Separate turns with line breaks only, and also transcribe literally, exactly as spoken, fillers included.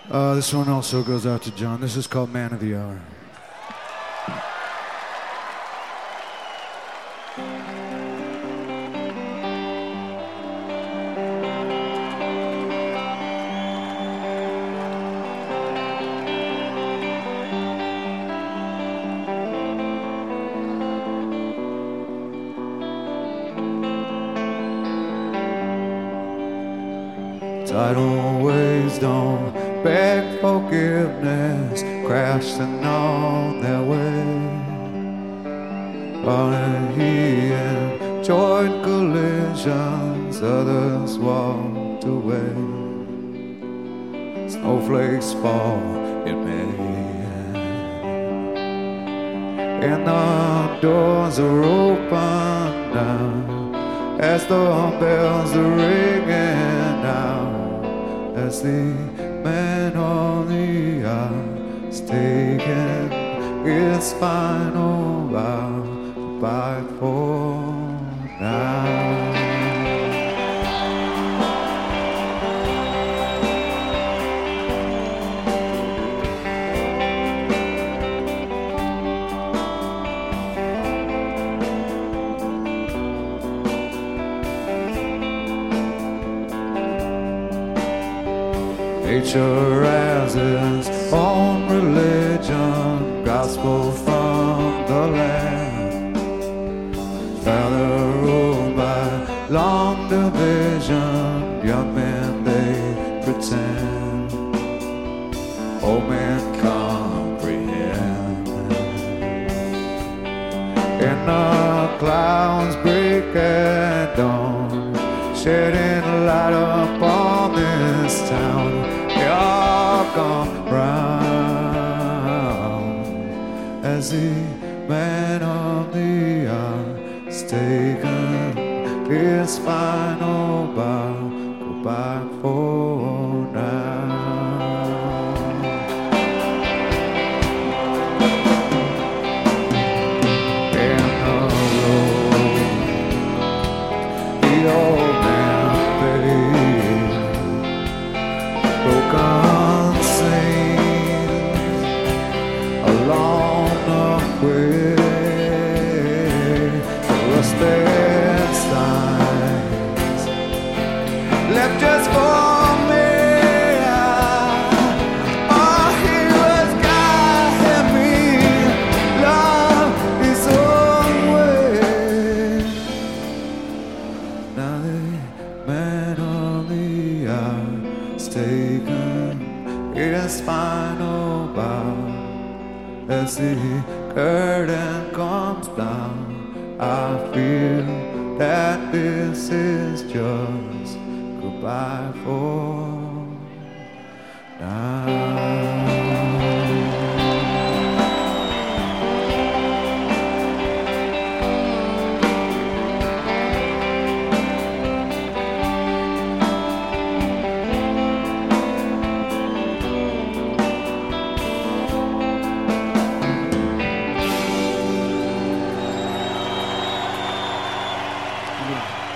Uh, this one also goes out to John. This is called Man of the Hour. Tidal waves don't beg forgiveness, crashing on their way. While he enjoyed collisions, others walked away. Snowflakes fall in May, and the doors are open now as the bells are ringing out. As the man on the hour is taking his final bow, goodbye for now. Nature has its own religion, gospel from the land. Father ruled by long division, young men they pretend, old men comprehend. And the clouds break at dawn, shedding light upon this town. They all gone round as the man of the hour is taken his final bow, goodbye for now. And the road, the old man paid, broken saints along the way, rusted signs left just for me. Our heroes guide me love his own way. Now the man of the hour is taken his final bow. As the curtain comes down, I feel that this is just goodbye for now. Yeah.